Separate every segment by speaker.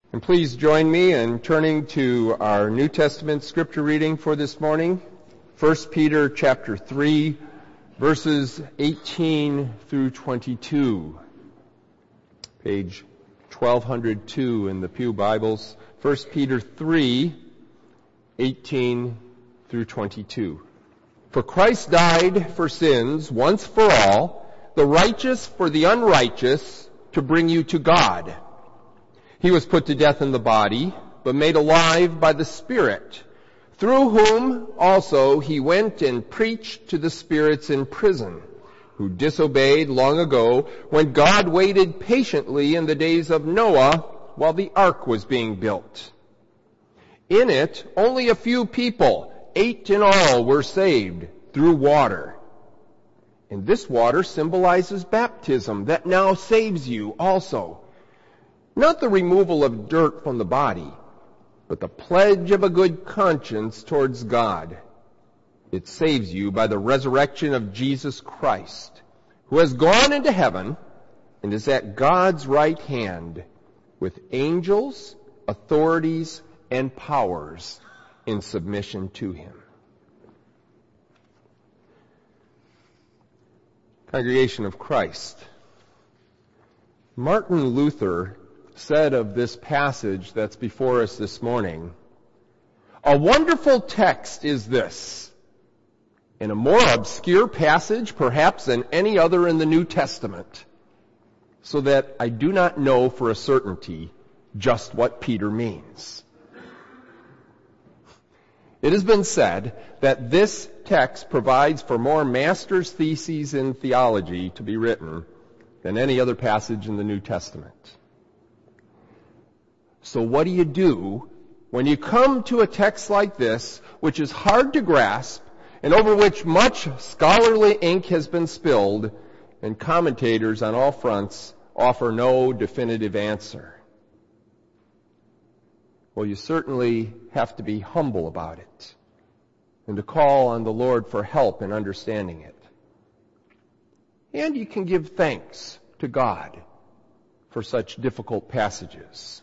Speaker 1: And please join me in turning to our New Testament scripture reading for this morning, 1 Peter chapter 3, verses 18 through 22. Page 1202 in the Pew Bibles, 1 Peter 3, 18 through 22. For Christ died for sins once for all, the righteous for the unrighteous, to bring you to God. He was put to death in the body, but made alive by the Spirit, through whom also he went and preached to the spirits in prison, who disobeyed long ago when God waited patiently in the days of Noah while the ark was being built. In it, only a few people, 8 in all, were saved through water. And this water symbolizes baptism that now saves you also. Not the removal of dirt from the body, but the pledge of a good conscience towards God. It saves you by the resurrection of Jesus Christ, who has gone into heaven and is at God's right hand with angels, authorities, and powers in submission to him. Congregation of Christ, Martin Luther said of this passage that's before us this morning, "A wonderful text is this, in a more obscure passage perhaps than any other in the New Testament, so that I do not know for a certainty just what Peter means." It has been said that this text provides for more master's theses in theology to be written than any other passage in the New Testament. So what do you do when you come to a text like this, which is hard to grasp and over which much scholarly ink has been spilled, and commentators on all fronts offer no definitive answer? Well, you certainly have to be humble about it and to call on the Lord for help in understanding it. And you can give thanks to God for such difficult passages.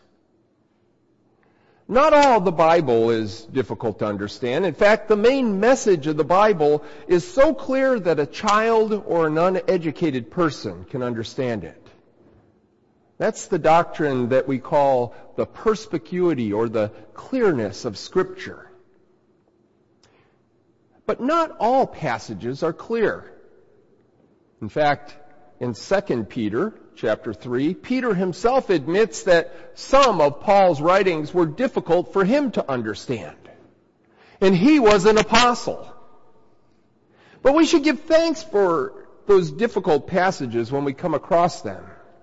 Speaker 1: Not all the Bible is difficult to understand. In fact, the main message of the Bible is so clear that a child or an uneducated person can understand it. That's the doctrine that we call the perspicuity or the clearness of Scripture. But not all passages are clear. In fact, in 2 Peter chapter 3, Peter himself admits that some of Paul's writings were difficult for him to understand. And he was an apostle. But we should give thanks for those difficult passages when we come across them.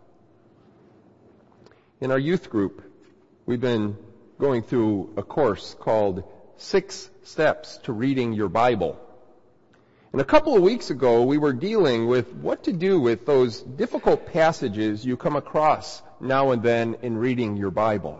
Speaker 1: In our youth group, we've been going through a course called 6 Steps to Reading Your Bible. And a couple of weeks ago, we were dealing with what to do with those difficult passages you come across now and then in reading your Bible.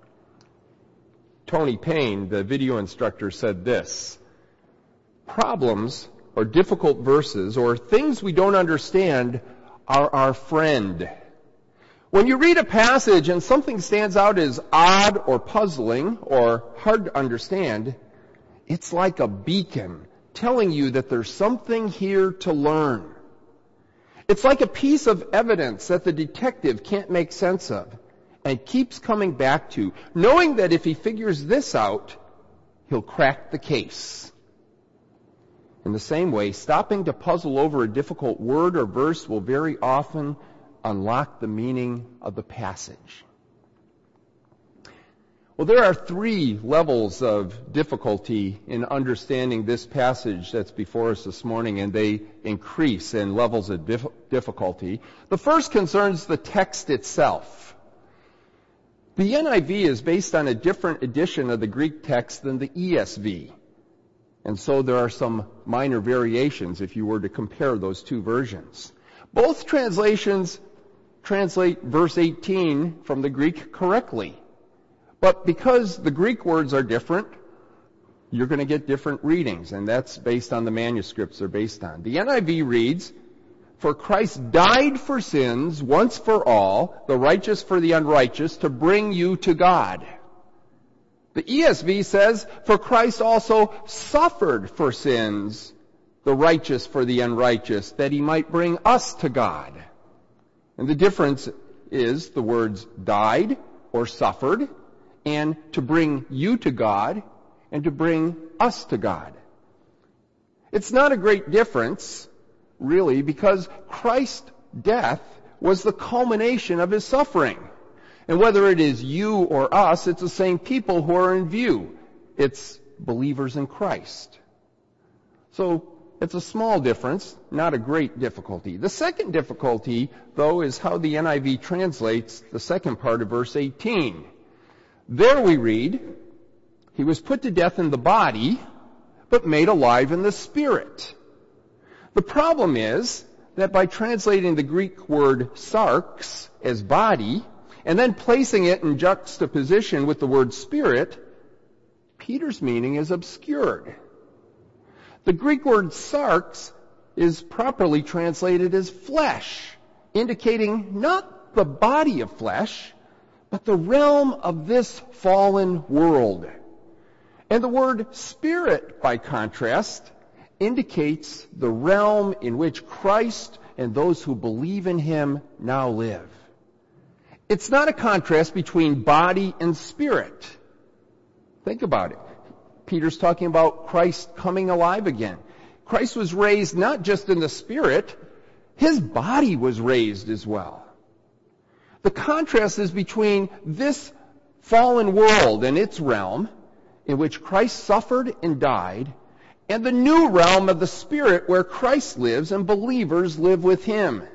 Speaker 1: Tony Payne, the video instructor, said this: "Problems or difficult verses or things we don't understand are our friend. When you read a passage and something stands out as odd or puzzling or hard to understand, it's like a beacon telling you that there's something here to learn. It's like a piece of evidence that the detective can't make sense of and keeps coming back to, knowing that if he figures this out, he'll crack the case." In the same way, stopping to puzzle over a difficult word or verse will very often unlock the meaning of the passage. Well, there are 3 levels of difficulty in understanding this passage that's before us this morning, and they increase in levels of difficulty. The first concerns the text itself. The NIV is based on a different edition of the Greek text than the ESV, and so there are some minor variations if you were to compare those 2 versions. Both translations translate verse 18 from the Greek correctly. But because the Greek words are different, you're going to get different readings, and that's based on the manuscripts they're based on. The NIV reads, For Christ died for sins once for all, the righteous for the unrighteous, to bring you to God. The ESV says, for Christ also suffered for sins, the righteous for the unrighteous, that he might bring us to God. And the difference is the words died or suffered, and to bring you to God, and to bring us to God. It's not a great difference, really, because Christ's death was the culmination of his suffering. And whether it is you or us, it's the same people who are in view. It's believers in Christ. So it's a small difference, not a great difficulty. The second difficulty, though, is how the NIV translates the second part of verse 18. There we read, he was put to death in the body, but made alive in the spirit. The problem is that by translating the Greek word sarx as body, and then placing it in juxtaposition with the word spirit, Peter's meaning is obscured. The Greek word sarx is properly translated as flesh, indicating not the body of flesh, but the realm of this fallen world. And the word spirit, by contrast, indicates the realm in which Christ and those who believe in him now live. It's not a contrast between body and spirit. Think about it. Peter's talking about Christ coming alive again. Christ was raised not just in the spirit, his body was raised as well. The contrast is between this fallen world and its realm, in which Christ suffered and died, and the new realm of the Spirit where Christ lives and believers live with him.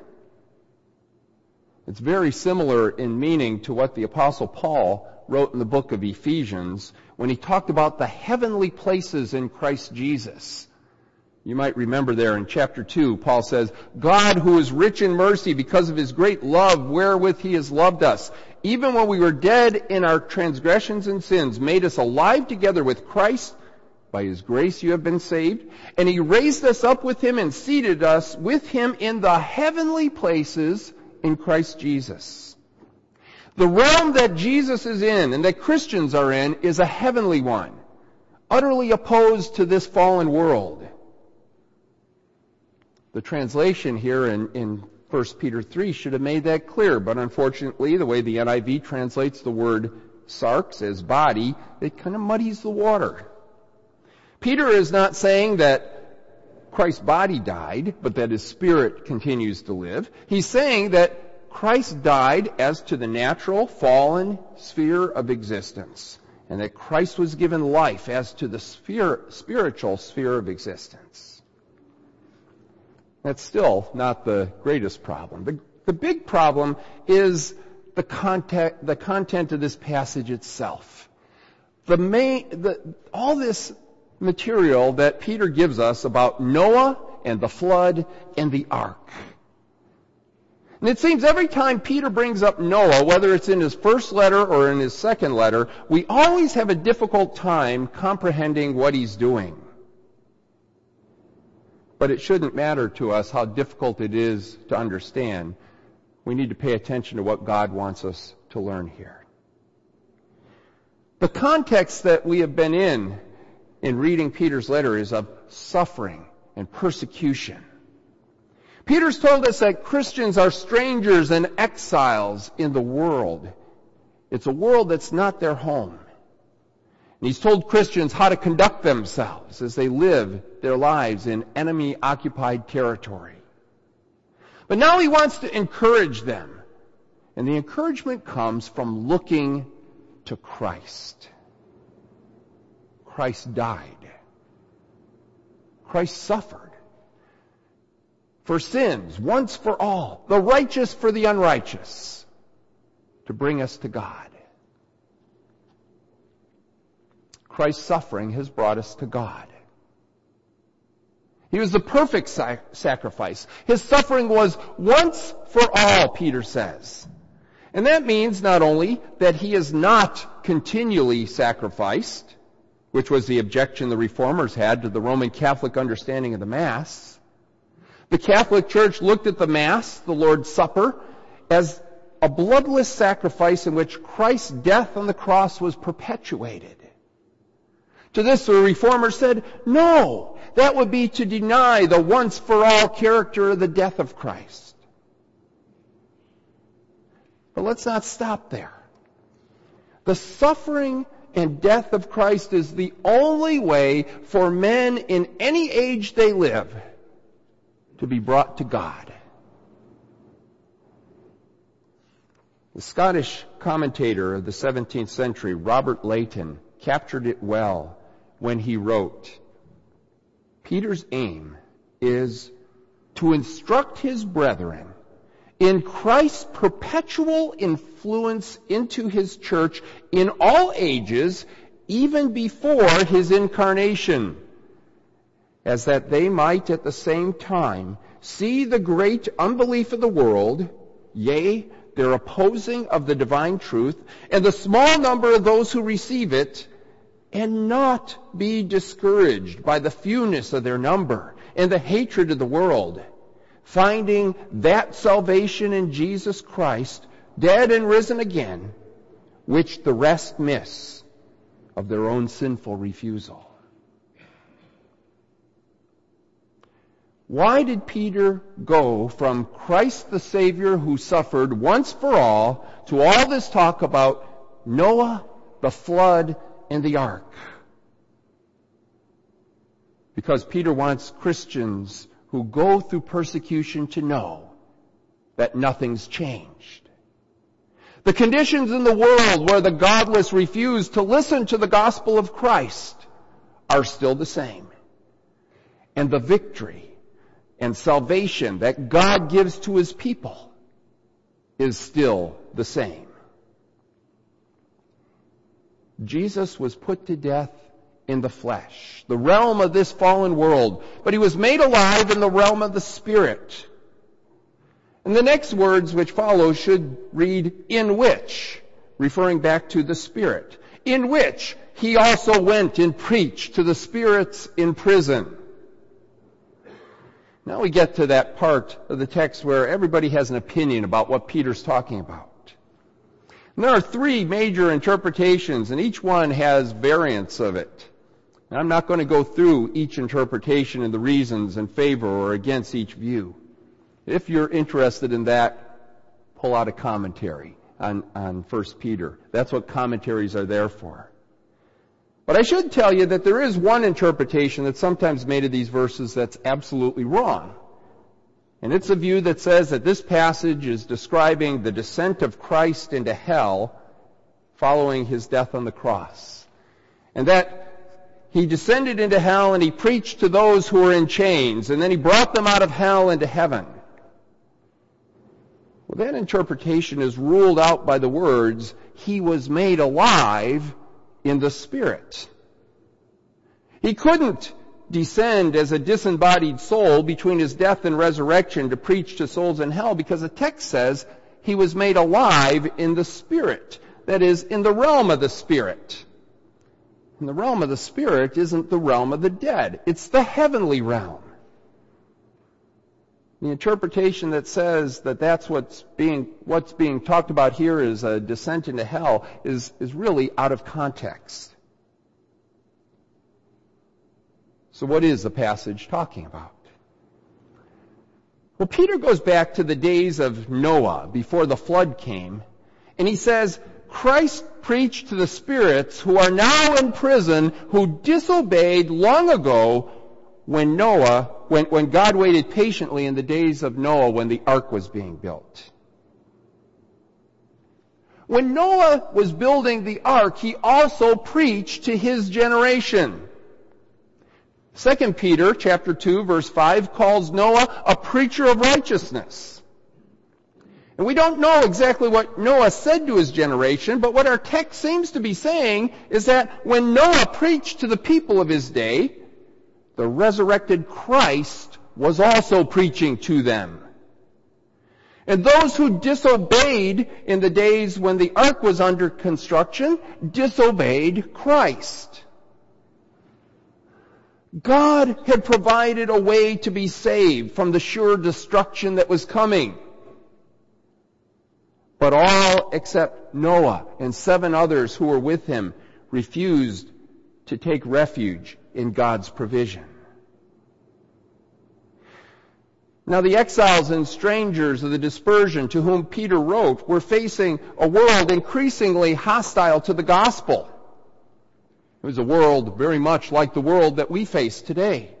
Speaker 1: It's very similar in meaning to what the Apostle Paul wrote in the book of Ephesians when he talked about the heavenly places in Christ Jesus. You might remember there in chapter 2, Paul says, God, who is rich in mercy because of his great love wherewith he has loved us, even when we were dead in our transgressions and sins, made us alive together with Christ. By his grace you have been saved. And he raised us up with him and seated us with him in the heavenly places in Christ Jesus. The realm that Jesus is in and that Christians are in is a heavenly one, utterly opposed to this fallen world. The translation here in 1 Peter 3 should have made that clear, but unfortunately, the way the NIV translates the word sarx as body, it kind of muddies the water. Peter is not saying that Christ's body died, but that his spirit continues to live. He's saying that Christ died as to the natural, fallen sphere of existence, and that Christ was given life as to the spiritual sphere of existence. That's still not the greatest problem. The big problem is the content of this passage itself. All this material that Peter gives us about Noah and the flood and the ark. And it seems every time Peter brings up Noah, whether it's in his first letter or in his second letter, we always have a difficult time comprehending what he's doing. But it shouldn't matter to us how difficult it is to understand. We need to pay attention to what God wants us to learn here. The context that we have been in reading Peter's letter is of suffering and persecution. Peter's told us that Christians are strangers and exiles in the world. It's a world that's not their home. And he's told Christians how to conduct themselves as they live their lives in enemy-occupied territory. But now he wants to encourage them. And the encouragement comes from looking to Christ. Christ died. Christ suffered for sins, once for all, the righteous for the unrighteous, to bring us to God. Christ's suffering has brought us to God. He was the perfect sacrifice. His suffering was once for all, Peter says. And that means not only that he is not continually sacrificed, which was the objection the Reformers had to the Roman Catholic understanding of the Mass, The Catholic Church looked at the Mass, the Lord's Supper, as a bloodless sacrifice in which Christ's death on the cross was perpetuated. To this, the Reformers said, no, that would be to deny the once-for-all character of the death of Christ. But let's not stop there. The suffering and death of Christ is the only way for men in any age they live to be brought to God. The Scottish commentator of the 17th century, Robert Leighton, captured it well when he wrote, Peter's aim is to instruct his brethren in Christ's perpetual influence into his church in all ages, even before his incarnation, as that they might at the same time see the great unbelief of the world, yea, their opposing of the divine truth, and the small number of those who receive it, and not be discouraged by the fewness of their number and the hatred of the world, finding that salvation in Jesus Christ, dead and risen again, which the rest miss of their own sinful refusal. Why did Peter go from Christ the Savior who suffered once for all to all this talk about Noah, the flood, and the ark? Because Peter wants Christians who go through persecution to know that nothing's changed. The conditions in the world where the godless refuse to listen to the gospel of Christ are still the same. And the victory and salvation that God gives to his people is still the same. Jesus was put to death in the flesh, the realm of this fallen world, but he was made alive in the realm of the Spirit. And the next words which follow should read, in which, referring back to the Spirit, in which he also went and preached to the spirits in prison. Now we get to that part of the text where everybody has an opinion about what Peter's talking about. And there are three major interpretations, and each one has variants of it. And I'm not going to go through each interpretation and the reasons in favor or against each view. If you're interested in that, pull out a commentary on 1 Peter. That's what commentaries are there for. But I should tell you that there is one interpretation that's sometimes made of these verses that's absolutely wrong. And it's a view that says that this passage is describing the descent of Christ into hell following his death on the cross. And that he descended into hell and he preached to those who were in chains, and then he brought them out of hell into heaven. Well, that interpretation is ruled out by the words, he was made alive in the Spirit. He couldn't descend as a disembodied soul between his death and resurrection to preach to souls in hell, because the text says he was made alive in the Spirit. That is, in the realm of the Spirit. And the realm of the Spirit isn't the realm of the dead. It's the heavenly realm. The interpretation that says that that's what's being talked about here is a descent into hell is really out of context. So what is the passage talking about? Well, Peter goes back to the days of Noah before the flood came, and he says, Christ preached to the spirits who are now in prison, who disobeyed long ago when God waited patiently in the days of Noah when the ark was being built. When Noah was building the ark, he also preached to his generation. 2 Peter chapter 2 verse 5 calls Noah a preacher of righteousness. And we don't know exactly what Noah said to his generation, but what our text seems to be saying is that when Noah preached to the people of his day, the resurrected Christ was also preaching to them. And those who disobeyed in the days when the ark was under construction disobeyed Christ. God had provided a way to be saved from the sure destruction that was coming. But all except Noah and 7 others who were with him refused to take refuge in God's provision. Now the exiles and strangers of the dispersion to whom Peter wrote were facing a world increasingly hostile to the gospel. It was a world very much like the world that we face today.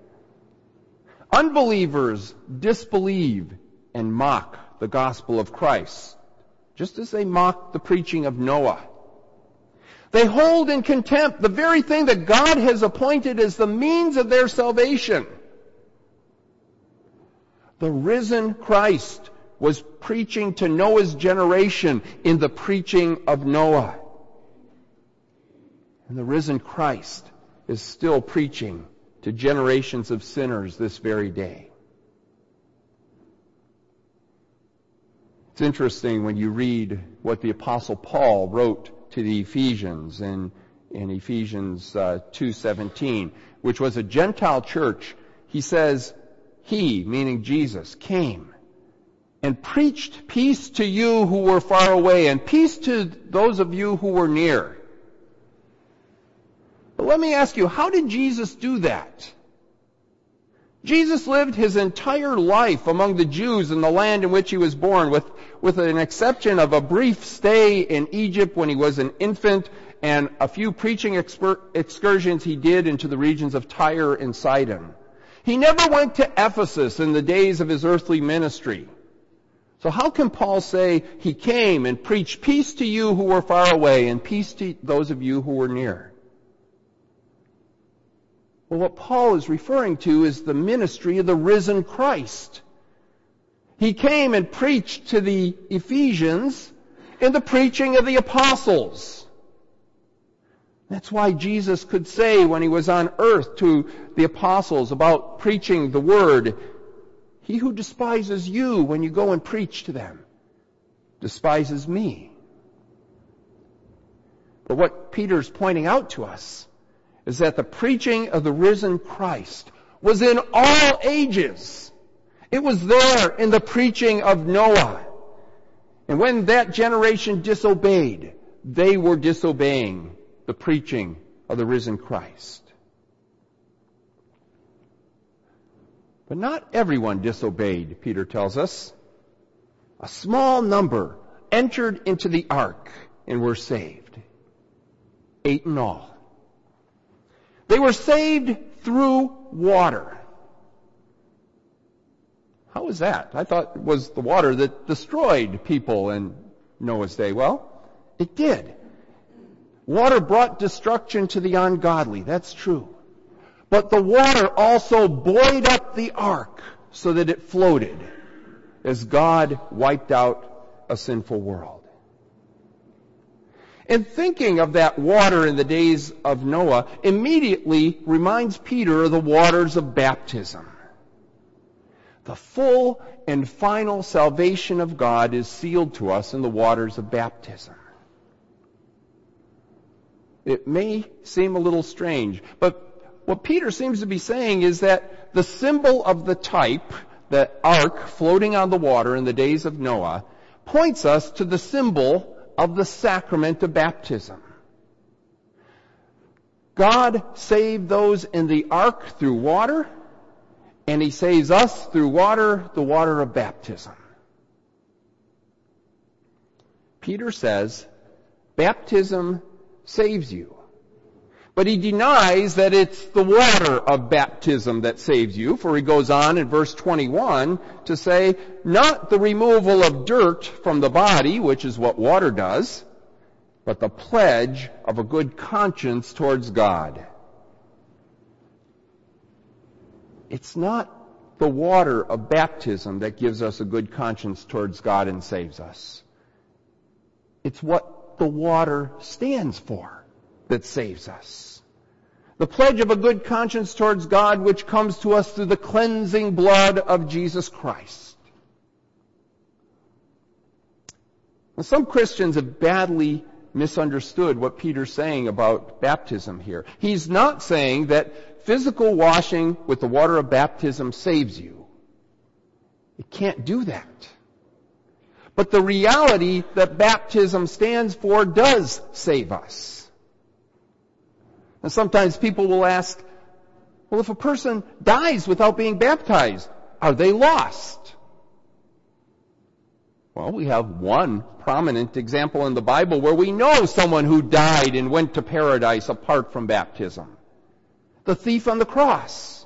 Speaker 1: Unbelievers disbelieve and mock the gospel of Christ, just as they mock the preaching of Noah. They hold in contempt the very thing that God has appointed as the means of their salvation. The risen Christ was preaching to Noah's generation in the preaching of Noah. And the risen Christ is still preaching to generations of sinners this very day. It's interesting when you read what the Apostle Paul wrote to the Ephesians in Ephesians 2:17, which was a Gentile church. He says, He, meaning Jesus, came and preached peace to you who were far away and peace to those of you who were near. But let me ask you, how did Jesus do that? Jesus lived his entire life among the Jews in the land in which he was born, with an exception of a brief stay in Egypt when he was an infant and a few preaching excursions he did into the regions of Tyre and Sidon. He never went to Ephesus in the days of his earthly ministry. So how can Paul say he came and preached peace to you who were far away and peace to those of you who were near? Well, what Paul is referring to is the ministry of the risen Christ. He came and preached to the Ephesians in the preaching of the apostles. That's why Jesus could say when he was on earth to the apostles about preaching the word, he who despises you when you go and preach to them despises me. But what Peter's pointing out to us is that the preaching of the risen Christ was in all ages. It was there in the preaching of Noah. And when that generation disobeyed, they were disobeying the preaching of the risen Christ. But not everyone disobeyed, Peter tells us. A small number entered into the ark and were saved. 8 in all. They were saved through water. How was that? I thought it was the water that destroyed people in Noah's day. Well, it did. Water brought destruction to the ungodly. That's true. But the water also buoyed up the ark so that it floated as God wiped out a sinful world. And thinking of that water in the days of Noah immediately reminds Peter of the waters of baptism. The full and final salvation of God is sealed to us in the waters of baptism. It may seem a little strange, but what Peter seems to be saying is that the symbol of the type, the ark floating on the water in the days of Noah, points us to the symbol of the sacrament of baptism. God saved those in the ark through water, and he saves us through water, the water of baptism. Peter says, baptism saves you. But he denies that it's the water of baptism that saves you, for he goes on in verse 21 to say, not the removal of dirt from the body, which is what water does, but the pledge of a good conscience towards God. It's not the water of baptism that gives us a good conscience towards God and saves us. It's what the water stands for that saves us. The pledge of a good conscience towards God, which comes to us through the cleansing blood of Jesus Christ. Now, some Christians have badly misunderstood what Peter's saying about baptism here. He's not saying that physical washing with the water of baptism saves you. It can't do that. But the reality that baptism stands for does save us. And sometimes people will ask, well, if a person dies without being baptized, are they lost? Well, we have one prominent example in the Bible where we know someone who died and went to paradise apart from baptism. The thief on the cross.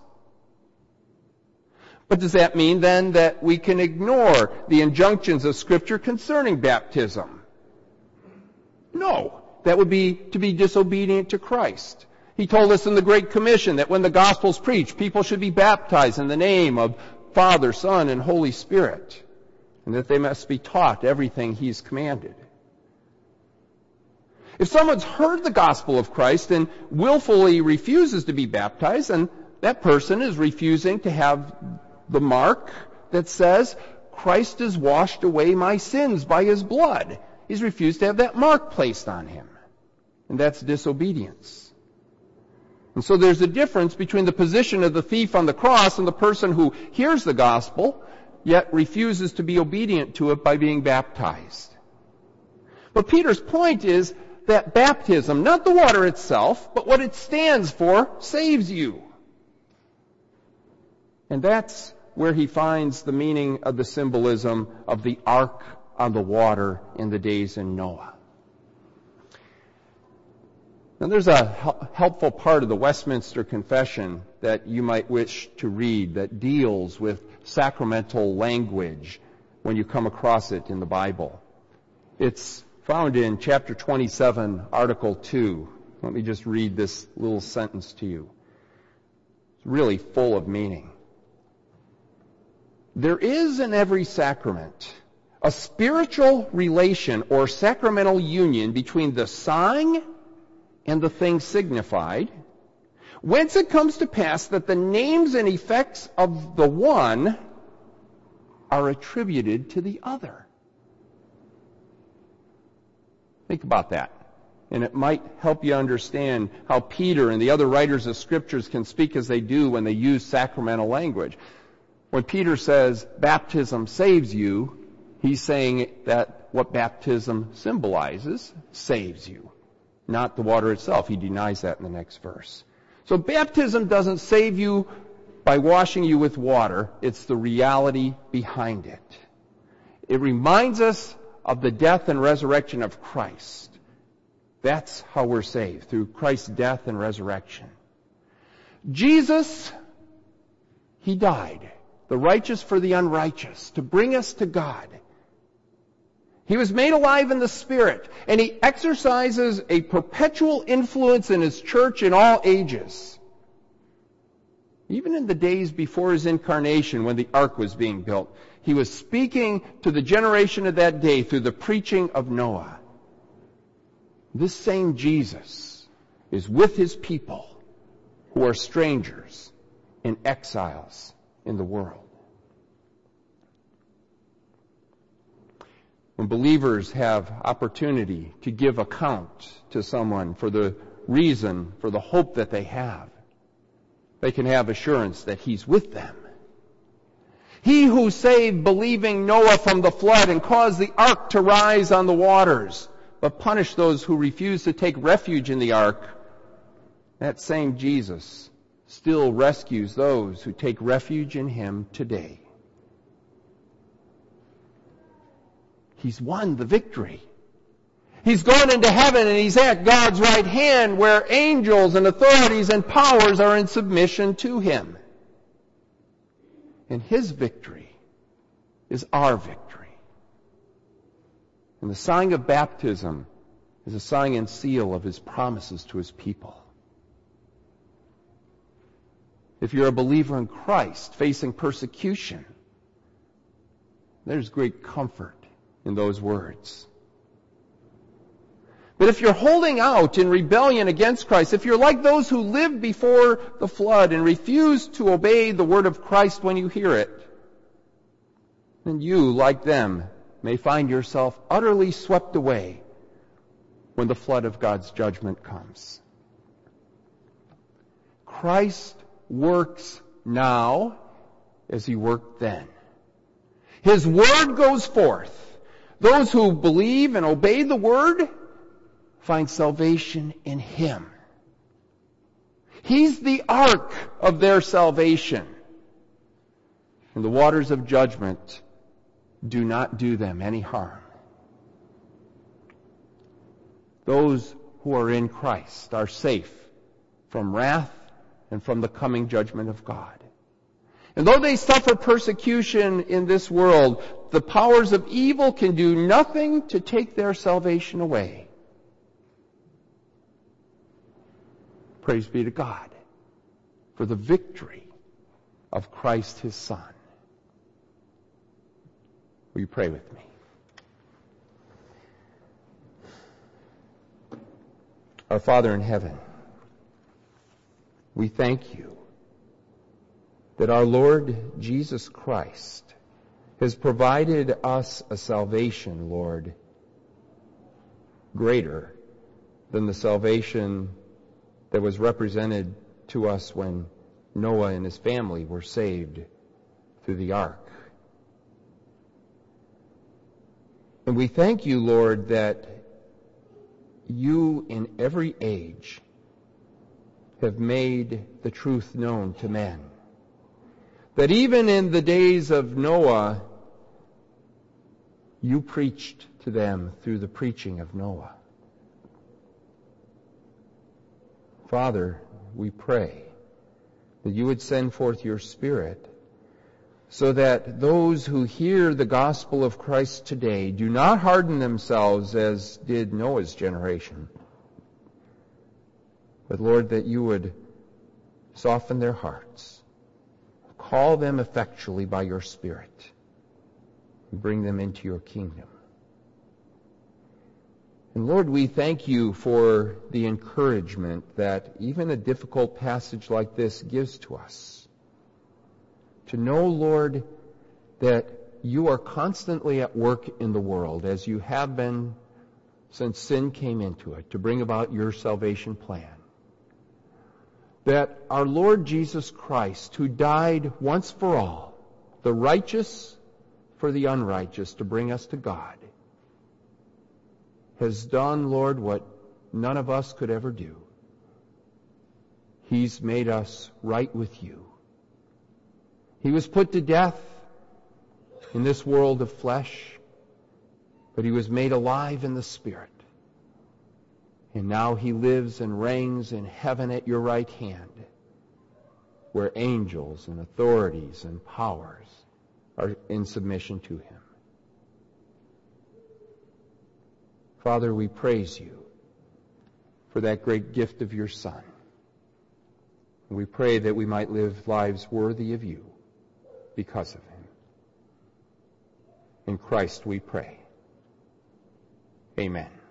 Speaker 1: But does that mean then that we can ignore the injunctions of Scripture concerning baptism? No. That would be to be disobedient to Christ. He told us in the Great Commission that when the gospel's preached, people should be baptized in the name of Father, Son, and Holy Spirit, and that they must be taught everything He's commanded. If someone's heard the gospel of Christ and willfully refuses to be baptized, then that person is refusing to have the mark that says, Christ has washed away my sins by His blood. He's refused to have that mark placed on him. And that's disobedience. And so there's a difference between the position of the thief on the cross and the person who hears the gospel, yet refuses to be obedient to it by being baptized. But Peter's point is that baptism, not the water itself, but what it stands for, saves you. And that's where he finds the meaning of the symbolism of the ark on the water in the days in Noah. Now there's a helpful part of the Westminster Confession that you might wish to read that deals with sacramental language when you come across it in the Bible. It's found in chapter 27, article 2. Let me just read this little sentence to you. It's really full of meaning. There is in every sacrament a spiritual relation or sacramental union between the sign and the thing signified, whence it comes to pass that the names and effects of the one are attributed to the other. Think about that. And it might help you understand how Peter and the other writers of Scriptures can speak as they do when they use sacramental language. When Peter says baptism saves you, he's saying that what baptism symbolizes saves you, not the water itself. He denies that in the next verse. So baptism doesn't save you by washing you with water. It's the reality behind it. It reminds us of the death and resurrection of Christ. That's how we're saved, through Christ's death and resurrection. Jesus, He died, the righteous for the unrighteous, to bring us to God. He was made alive in the Spirit, and He exercises a perpetual influence in His church in all ages. Even in the days before His incarnation, when the ark was being built, He was speaking to the generation of that day through the preaching of Noah. This same Jesus is with His people who are strangers and exiles in the world. When believers have opportunity to give account to someone for the reason, for the hope that they have, they can have assurance that He's with them. He who saved believing Noah from the flood and caused the ark to rise on the waters, but punished those who refused to take refuge in the ark, that same Jesus still rescues those who take refuge in Him today. He's won the victory. He's gone into heaven and He's at God's right hand where angels and authorities and powers are in submission to Him. And His victory is our victory. And the sign of baptism is a sign and seal of His promises to His people. If you're a believer in Christ facing persecution, there's great comfort in those words. But if you're holding out in rebellion against Christ, if you're like those who lived before the flood and refuse to obey the word of Christ when you hear it, then you, like them, may find yourself utterly swept away when the flood of God's judgment comes. Christ works now as he worked then. His word goes forth. Those who believe and obey the word find salvation in him. He's the ark of their salvation. And the waters of judgment do not do them any harm. Those who are in Christ are safe from wrath and from the coming judgment of God. And though they suffer persecution in this world, the powers of evil can do nothing to take their salvation away. Praise be to God for the victory of Christ his Son. Will you pray with me? Our Father in heaven, we thank you that our Lord Jesus Christ has provided us a salvation, Lord, greater than the salvation that was represented to us when Noah and his family were saved through the ark. And we thank you, Lord, that you in every age have made the truth known to men. That even in the days of Noah, you preached to them through the preaching of Noah. Father, we pray that you would send forth your Spirit so that those who hear the gospel of Christ today do not harden themselves as did Noah's generation. But Lord, that you would soften their hearts, call them effectually by your Spirit, and bring them into your kingdom. And Lord, we thank you for the encouragement that even a difficult passage like this gives to us. To know, Lord, that you are constantly at work in the world, as you have been since sin came into it, to bring about your salvation plan. That our Lord Jesus Christ, who died once for all, the righteous for the unrighteous, to bring us to God, has done, Lord, what none of us could ever do. He's made us right with you. He was put to death in this world of flesh, but he was made alive in the Spirit. And now he lives and reigns in heaven at your right hand, where angels and authorities and powers are in submission to him. Father, we praise you for that great gift of your Son. And we pray that we might live lives worthy of you because of him. In Christ we pray. Amen.